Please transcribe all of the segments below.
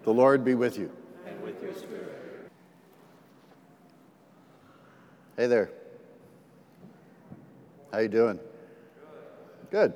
The Lord be with you. And with your spirit. Hey there. How you doing? Good.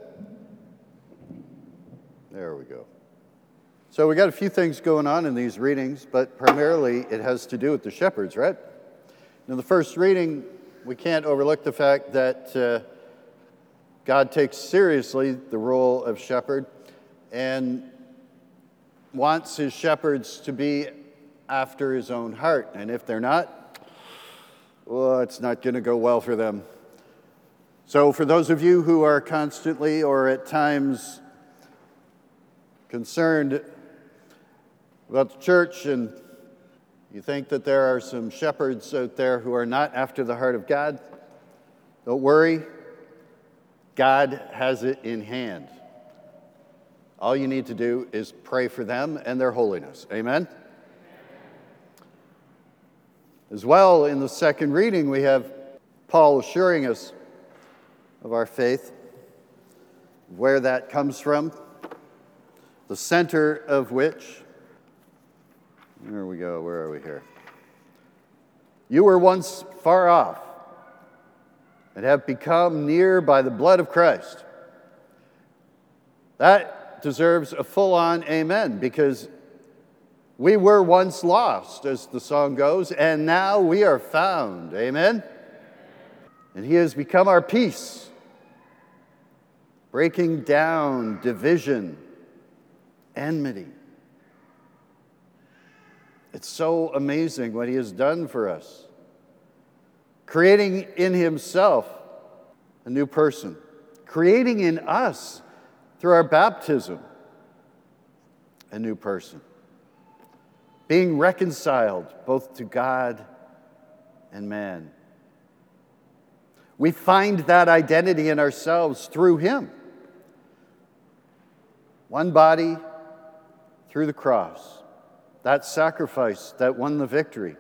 There we go. So we got a few things going on in these readings, but primarily it has to do with the shepherds, right? In the first reading, we can't overlook the fact that God takes seriously the role of shepherd and wants his shepherds to be after his own heart. And if they're not, well, it's not going to go well for them. So for those of you who are constantly or at times concerned about the church and you think that there are some shepherds out there who are not after the heart of God, don't worry. God has it in hand. All you need to do is pray for them and their holiness. Amen? As well, in the second reading, we have Paul assuring us of our faith, where that comes from, the center of which, there we go, where are we here? You were once far off and have become near by the blood of Christ. That deserves a full-on amen, because we were once lost, as the song goes, and now we are found. Amen? And he has become our peace, breaking down division, enmity. It's so amazing what he has done for us, creating in himself a new person, creating in us through our baptism a new person, being reconciled both to God and man. We find that identity in ourselves through him. One body through the cross, that sacrifice that won the victory.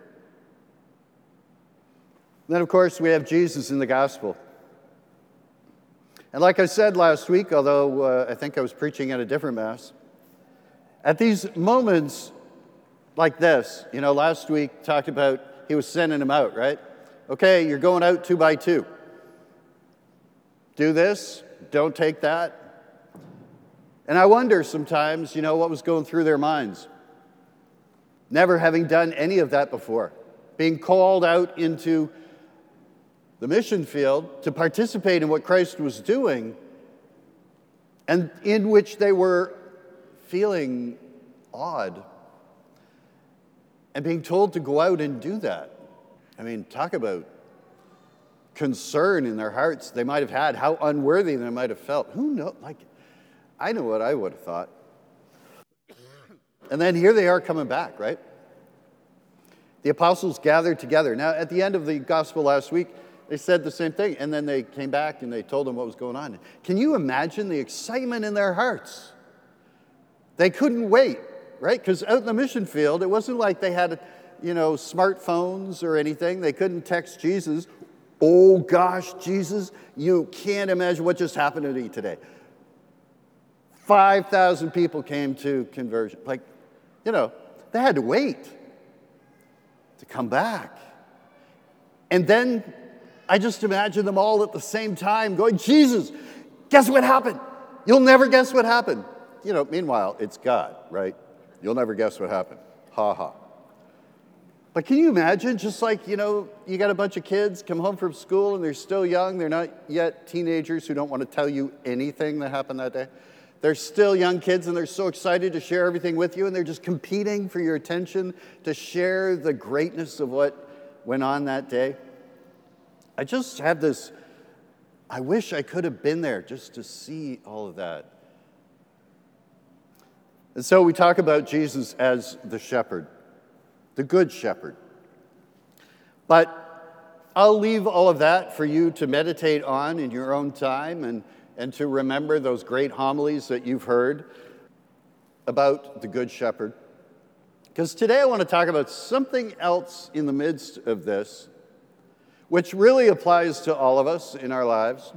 Then, of course, we have Jesus in the gospel. And like I said last week, although I think I was preaching at a different Mass, at these moments like this, last week talked about he was sending them out, right? Okay, you're going out 2 by 2. Do this, don't take that. And I wonder sometimes, what was going through their minds. Never having done any of that before. Being called out into the mission field to participate in what Christ was doing, and in which they were feeling awed. And being told to go out and do that. I mean, talk about concern in their hearts they might have had, how unworthy they might have felt. Who knows? I know what I would have thought. And then here they are coming back, right? The apostles gathered together. Now, at the end of the gospel last week, they said the same thing, and then they came back and they told them what was going on. Can you imagine the excitement in their hearts? They couldn't wait, right? Because out in the mission field, it wasn't like they had, smartphones or anything. They couldn't text Jesus, "Oh gosh, Jesus, you can't imagine what just happened to me today." 5,000 people came to conversion. They had to wait to come back. And then I just imagine them all at the same time going, "Jesus, guess what happened? You'll never guess what happened." Meanwhile, it's God, right? You'll never guess what happened. Ha ha. But can you imagine, just like, you got a bunch of kids come home from school and they're still young, they're not yet teenagers who don't want to tell you anything that happened that day. They're still young kids and they're so excited to share everything with you, and they're just competing for your attention to share the greatness of what went on that day. I just have this, I wish I could have been there just to see all of that. And so we talk about Jesus as the shepherd, the good shepherd. But I'll leave all of that for you to meditate on in your own time and to remember those great homilies that you've heard about the good shepherd. Because today I want to talk about something else in the midst of this, which really applies to all of us in our lives.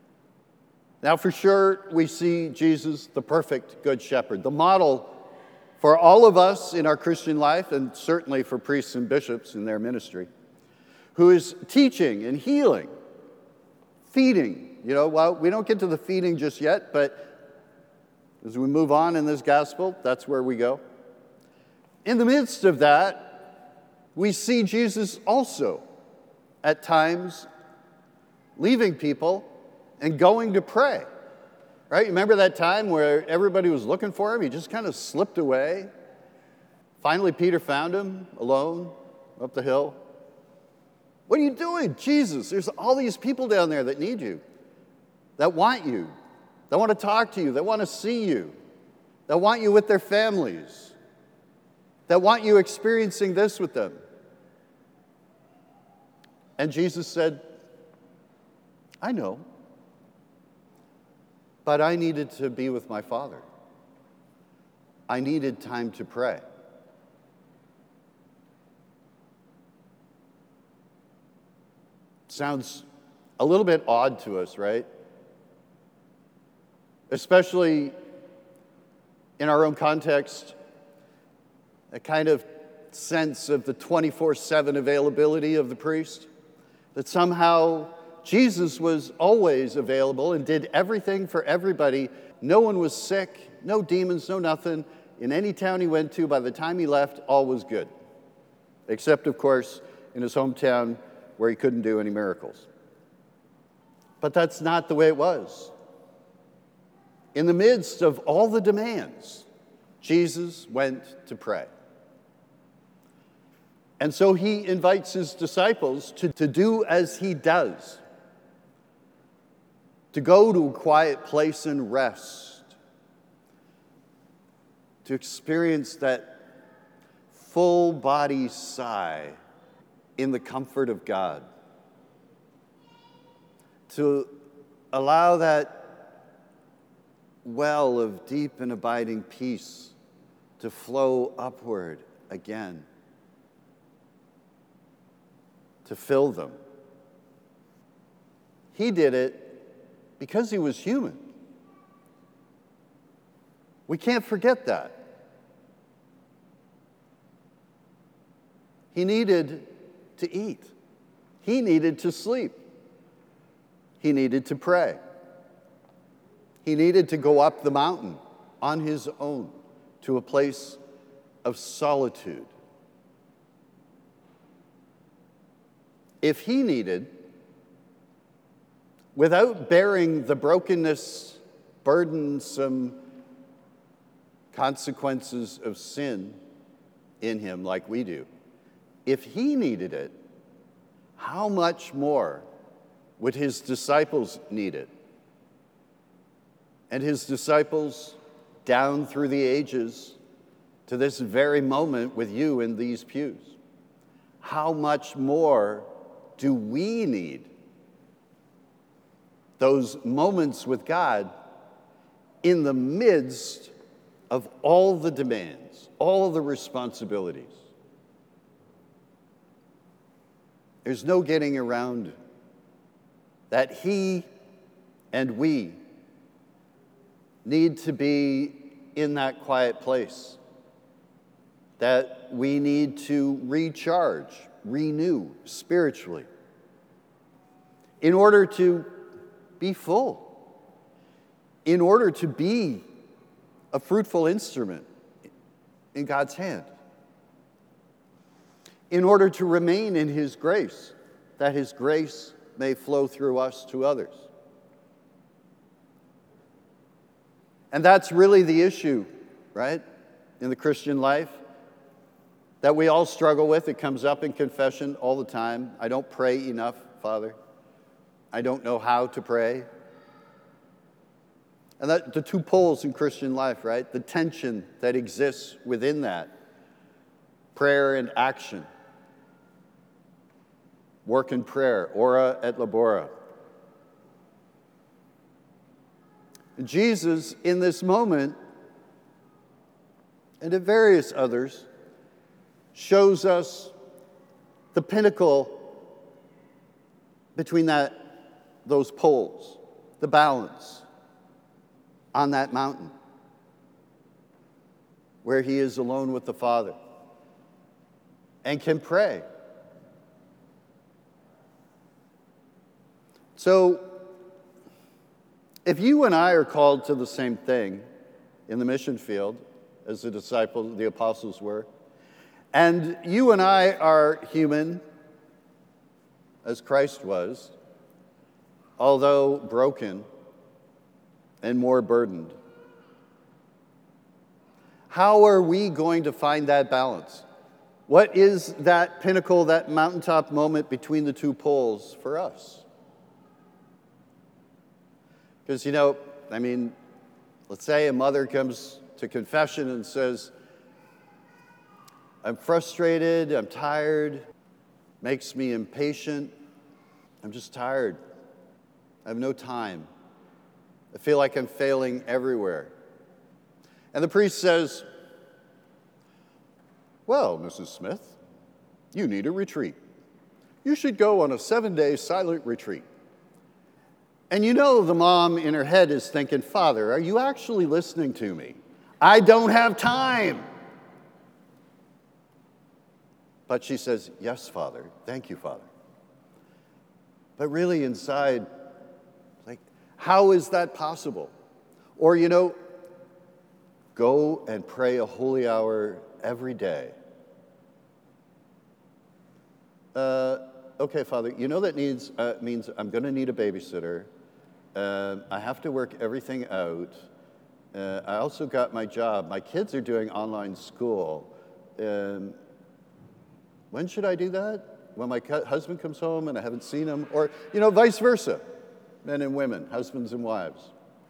Now, for sure, we see Jesus, the perfect good shepherd, the model For all of us in our Christian life, and certainly for priests and bishops in their ministry, who is teaching and healing, feeding. Well, we don't get to the feeding just yet, but as we move on in this gospel, that's where we go. In the midst of that, we see Jesus also at times leaving people and going to pray. Right? Remember that time where everybody was looking for him? He just kind of slipped away. Finally, Peter found him alone up the hill. What are you doing, Jesus? There's all these people down there that need you, that want you, that want to talk to you, that want to see you, that want you with their families, that want you experiencing this with them. And Jesus said, I know. But I needed to be with my Father. I needed time to pray. Sounds a little bit odd to us, right? Especially in our own context, a kind of sense of the 24/7 availability of the priest, that somehow Jesus was always available and did everything for everybody. No one was sick, no demons, no nothing. In any town he went to, by the time he left, all was good. Except, of course, in his hometown where he couldn't do any miracles. But that's not the way it was. In the midst of all the demands, Jesus went to pray. And so he invites his disciples to do as he does. To go to a quiet place and rest, to experience that full body sigh in the comfort of God, to allow that well of deep and abiding peace to flow upward again, to fill them. He did it because he was human. We can't forget that. He needed to eat. He needed to sleep. He needed to pray. He needed to go up the mountain on his own to a place of solitude. If he needed, without bearing the brokenness, burdensome consequences of sin in him like we do, if he needed it, how much more would his disciples need it? And his disciples, down through the ages, to this very moment with you in these pews, how much more do we need those moments with God in the midst of all the demands, all of the responsibilities? There's no getting around that he and we need to be in that quiet place, that we need to recharge, renew spiritually in order to be full, in order to be a fruitful instrument in God's hand, in order to remain in his grace, that his grace may flow through us to others. And that's really the issue, right, in the Christian life that we all struggle with. It comes up in confession all the time. I don't pray enough, Father. I don't know how to pray. And that the two poles in Christian life, right? The tension that exists within that. Prayer and action. Work and prayer. Ora et labora. Jesus, in this moment, and at various others, shows us the pinnacle between those poles, the balance on that mountain, where he is alone with the Father and can pray. So, if you and I are called to the same thing in the mission field as the disciples, the apostles were, and you and I are human as Christ was, although broken and more burdened, how are we going to find that balance? What is that pinnacle, that mountaintop moment between the two poles for us? Because, let's say a mother comes to confession and says, I'm frustrated, I'm tired, makes me impatient, I'm just tired, I have no time, I feel like I'm failing everywhere. And the priest says, well, Mrs. Smith, you need a retreat. You should go on a 7-day silent retreat. And the mom in her head is thinking, Father, are you actually listening to me? I don't have time. But she says, yes, Father. Thank you, Father. But really inside, how is that possible? Or, go and pray a holy hour every day. Okay, Father, that means I'm going to need a babysitter. I have to work everything out. I also got my job. My kids are doing online school. When should I do that? When my husband comes home and I haven't seen him? Or, vice versa, men and women, husbands and wives.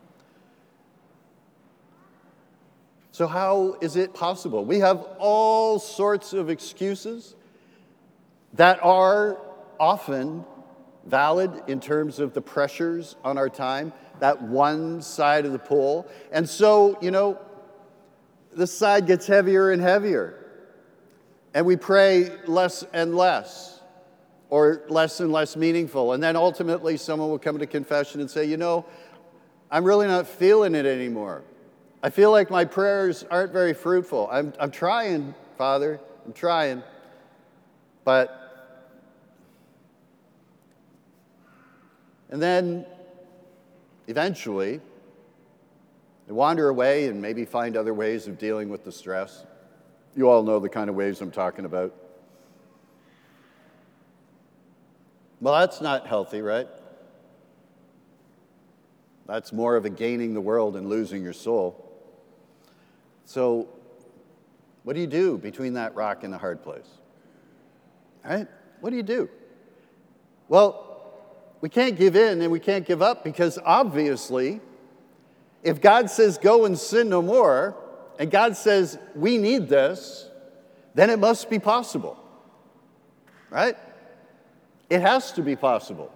So how is it possible? We have all sorts of excuses that are often valid in terms of the pressures on our time, that one side of the pole. And so, this side gets heavier and heavier. And we pray less and less, or less and less meaningful. And then ultimately someone will come to confession and say, I'm really not feeling it anymore. I feel like my prayers aren't very fruitful. I'm trying, Father, I'm trying. And then, eventually, they wander away and maybe find other ways of dealing with the stress. You all know the kind of ways I'm talking about. Well, that's not healthy, right? That's more of a gaining the world and losing your soul. So, what do you do between that rock and the hard place? Right? What do you do? Well, we can't give in and we can't give up because obviously, if God says go and sin no more, and God says we need this, then it must be possible. Right? It has to be possible.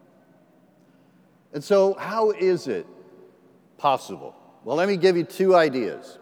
And so how is it possible? Well, let me give you 2 ideas.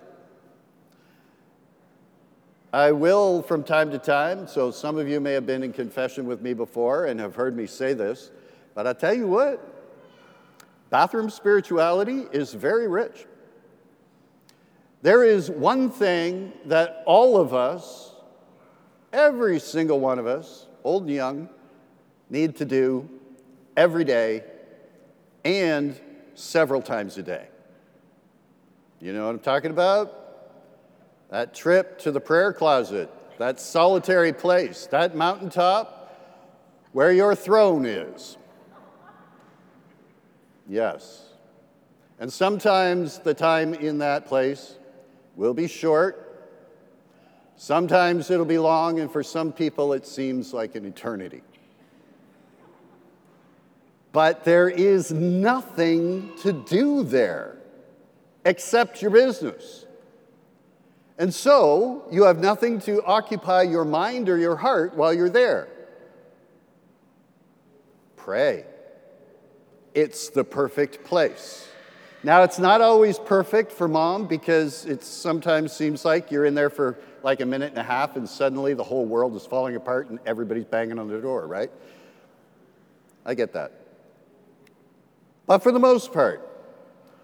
I will from time to time, so some of you may have been in confession with me before and have heard me say this, but I'll tell you what, bathroom spirituality is very rich. There is one thing that all of us, every single one of us, old and young, need to do every day and several times a day. You know what I'm talking about? That trip to the prayer closet, that solitary place, that mountaintop where your throne is. Yes. And sometimes the time in that place will be short. Sometimes it'll be long, and for some people it seems like an eternity. But there is nothing to do there except your business. And so you have nothing to occupy your mind or your heart while you're there. Pray. It's the perfect place. Now, it's not always perfect for mom because it sometimes seems like you're in there for like a minute and a half and suddenly the whole world is falling apart and everybody's banging on the door, right? I get that. But for the most part,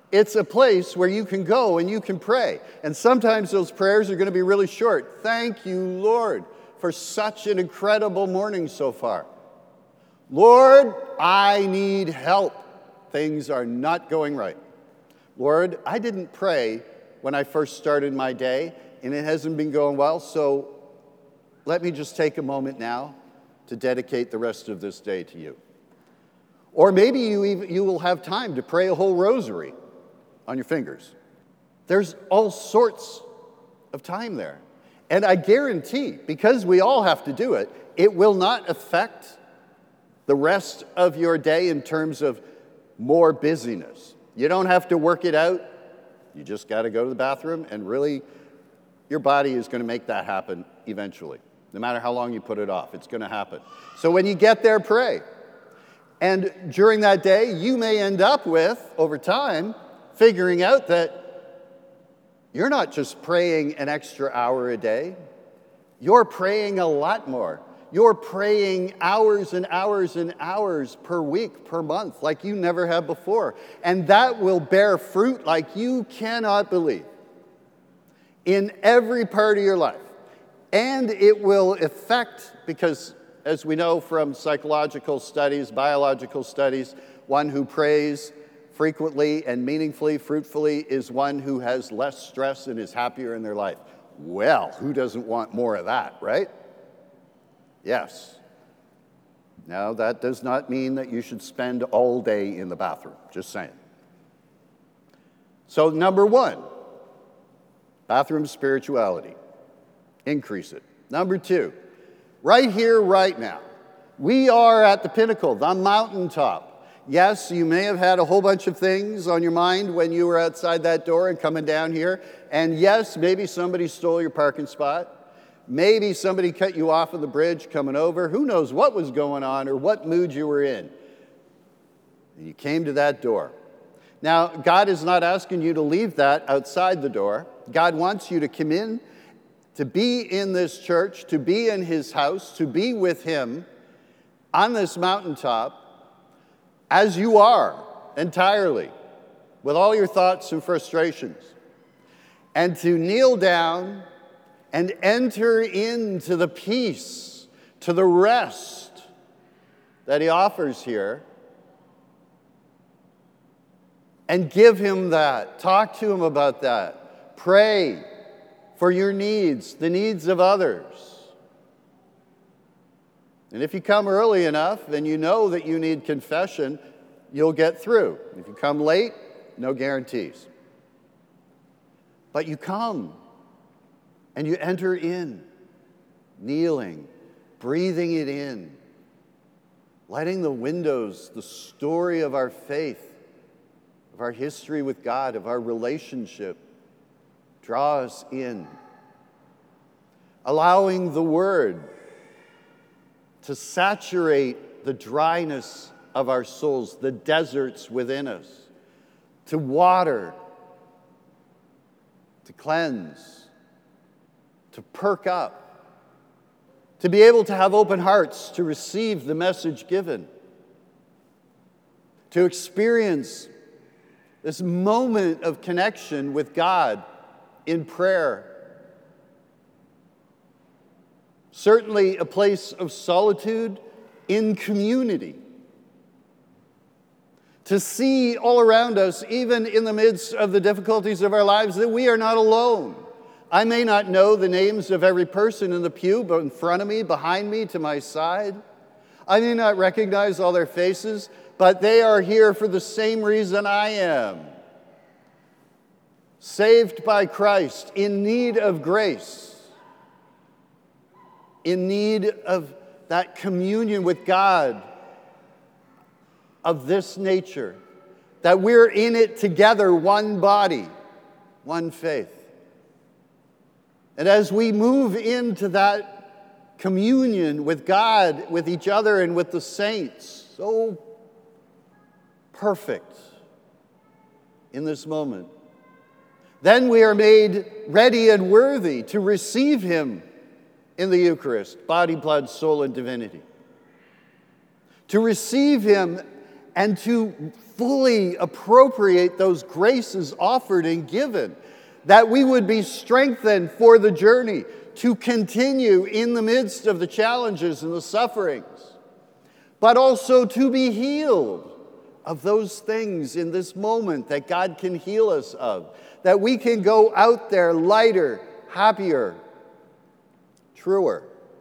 It's a place where you can go and you can pray. And sometimes those prayers are going to be really short. Thank you, Lord, for such an incredible morning so far. Lord, I need help. Things are not going right. Lord, I didn't pray when I first started my day, and it hasn't been going well, so let me just take a moment now to dedicate the rest of this day to you. Or maybe you will have time to pray a whole rosary on your fingers. There's all sorts of time there. And I guarantee, because we all have to do it, it will not affect the rest of your day in terms of more busyness. You don't have to work it out. You just got to go to the bathroom, and really, your body is going to make that happen eventually. No matter how long you put it off, it's going to happen. So when you get there, pray. And during that day, you may end up with, over time, figuring out that you're not just praying an extra hour a day. You're praying a lot more. You're praying hours and hours and hours per week, per month, like you never have before. And that will bear fruit like you cannot believe in every part of your life. And it will affect, because as we know from psychological studies, biological studies, one who prays frequently and meaningfully, fruitfully, is one who has less stress and is happier in their life. Well, who doesn't want more of that, right? Yes. Now, that does not mean that you should spend all day in the bathroom, just saying. So, number one, bathroom spirituality. Increase it. Number two, right here, right now, we are at the pinnacle, the mountaintop. Yes, you may have had a whole bunch of things on your mind when you were outside that door and coming down here. And yes, maybe somebody stole your parking spot. Maybe somebody cut you off of the bridge coming over. Who knows what was going on or what mood you were in. And you came to that door. Now, God is not asking you to leave that outside the door. God wants you to come in, to be in this church, to be in his house, to be with him on this mountaintop as you are entirely, with all your thoughts and frustrations, and to kneel down and enter into the peace, to the rest that he offers here, and give him that. Talk to him about that. Pray for your needs, the needs of others. And if you come early enough and you know that you need confession, you'll get through. If you come late, no guarantees. But you come and you enter in, kneeling, breathing it in, letting the windows, the story of our faith, of our history with God, of our relationship, draw us in. Allowing the Word to saturate the dryness of our souls, the deserts within us, to water, to cleanse, to perk up, to be able to have open hearts to receive the message given, to experience this moment of connection with God in prayer. Certainly a place of solitude in community. To see all around us, even in the midst of the difficulties of our lives, that we are not alone. I may not know the names of every person in the pew, but in front of me, behind me, to my side. I may not recognize all their faces, but they are here for the same reason I am. Saved by Christ, in need of grace, in need of that communion with God of this nature, that we're in it together, one body, one faith. And as we move into that communion with God, with each other, and with the saints, so perfect in this moment, then we are made ready and worthy to receive him in the Eucharist, body, blood, soul, and divinity. To receive him and to fully appropriate those graces offered and given, that we would be strengthened for the journey, to continue in the midst of the challenges and the sufferings, but also to be healed of those things in this moment that God can heal us of, that we can go out there lighter, happier, truer.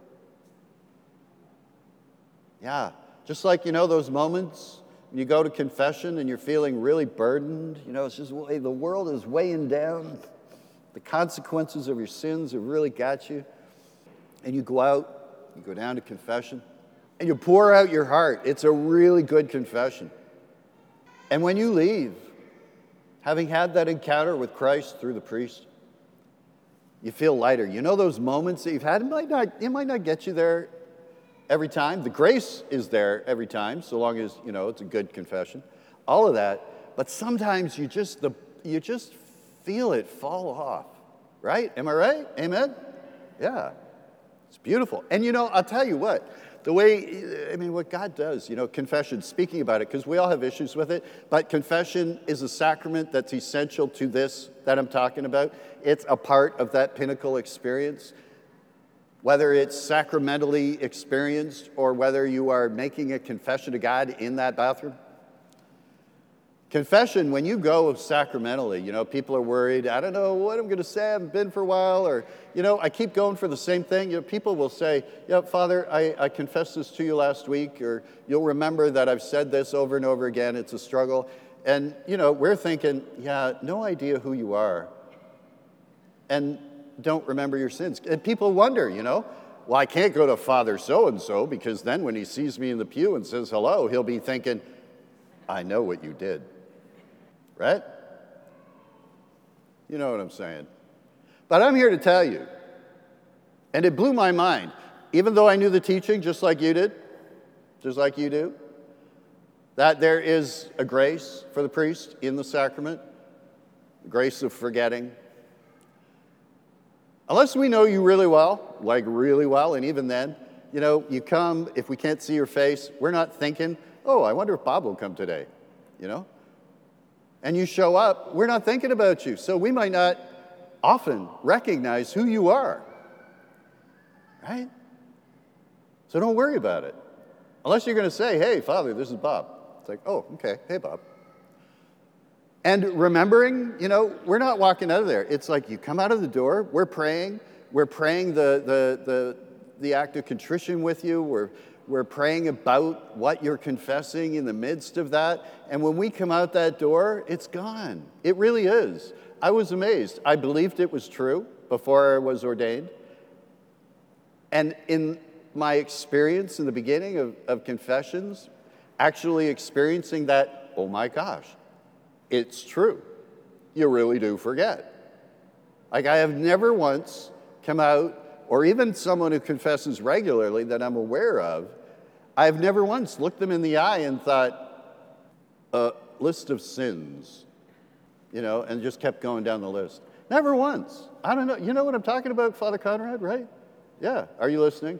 Yeah, just like, those moments when you go to confession and you're feeling really burdened, it's just the world is weighing down. The consequences of your sins have really got you. And you go out, you go down to confession, and you pour out your heart. It's a really good confession. And when you leave, having had that encounter with Christ through the priest, you feel lighter. Those moments that you've had, it might not get you there every time. The grace is there every time, so long as, it's a good confession. All of that. But sometimes you just feel it fall off, right? Am I right? Amen? Yeah. It's beautiful. And, I'll tell you what. What God does, confession, speaking about it, because we all have issues with it, but confession is a sacrament that's essential to this that I'm talking about. It's a part of that pinnacle experience. Whether it's sacramentally experienced or whether you are making a confession to God in that bathroom. Confession, when you go sacramentally, people are worried, I don't know what I'm going to say, I haven't been for a while, or, I keep going for the same thing. People will say, Father, I confessed this to you last week, or you'll remember that I've said this over and over again, it's a struggle. And, we're thinking, no idea who you are, and don't remember your sins. And people wonder, well, I can't go to Father so-and-so, because then when he sees me in the pew and says hello, he'll be thinking, I know what you did. Right? You know what I'm saying. But I'm here to tell you, and it blew my mind, even though I knew the teaching just like you did, just like you do, that there is a grace for the priest in the sacrament, the grace of forgetting. Unless we know you really well, and even then, you come, if we can't see your face, we're not thinking, oh, I wonder if Bob will come today, And you show up, we're not thinking about you. So we might not often recognize who you are, right? So don't worry about it. Unless you're going to say, hey, Father, this is Bob. It's like, oh, okay, hey, Bob. And remembering, we're not walking out of there. It's like you come out of the door, we're praying the act of contrition with you, we're praying about what you're confessing in the midst of that. And when we come out that door, it's gone. It really is. I was amazed. I believed it was true before I was ordained. And in my experience in the beginning of confessions, actually experiencing that, oh my gosh, it's true. You really do forget. Like I have never once come out, or even someone who confesses regularly that I'm aware of, I've never once looked them in the eye and thought, list of sins, and just kept going down the list. Never once. I don't know. You know what I'm talking about, Father Conrad, right? Yeah. Are you listening?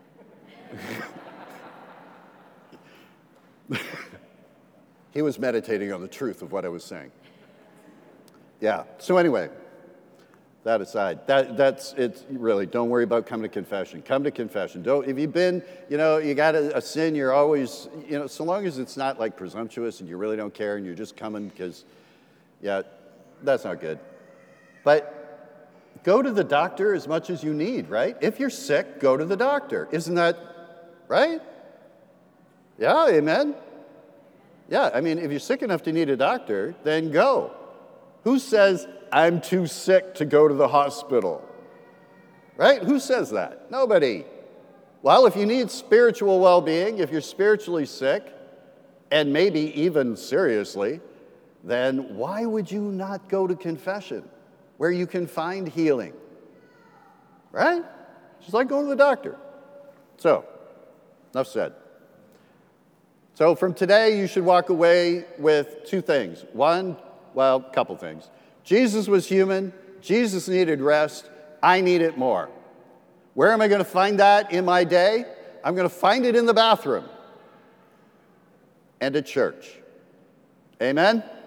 He was meditating on the truth of what I was saying. Yeah. So anyway, that aside, that's it's really, don't worry about coming to confession. Come to confession. If you've been, you got a sin, you're always, so long as it's not like presumptuous and you really don't care and you're just coming because, that's not good. But go to the doctor as much as you need, right? If you're sick, go to the doctor. Isn't that right? Yeah, amen? Yeah, if you're sick enough to need a doctor, then go. Who says, I'm too sick to go to the hospital? Right? Who says that? Nobody. Well, if you need spiritual well-being, if you're spiritually sick, and maybe even seriously, then why would you not go to confession where you can find healing? Right? Just like going to the doctor. So, enough said. So from today, you should walk away with two things. One, a couple things. Jesus was human. Jesus needed rest. I need it more. Where am I going to find that in my day? I'm going to find it in the bathroom. and a church. Amen?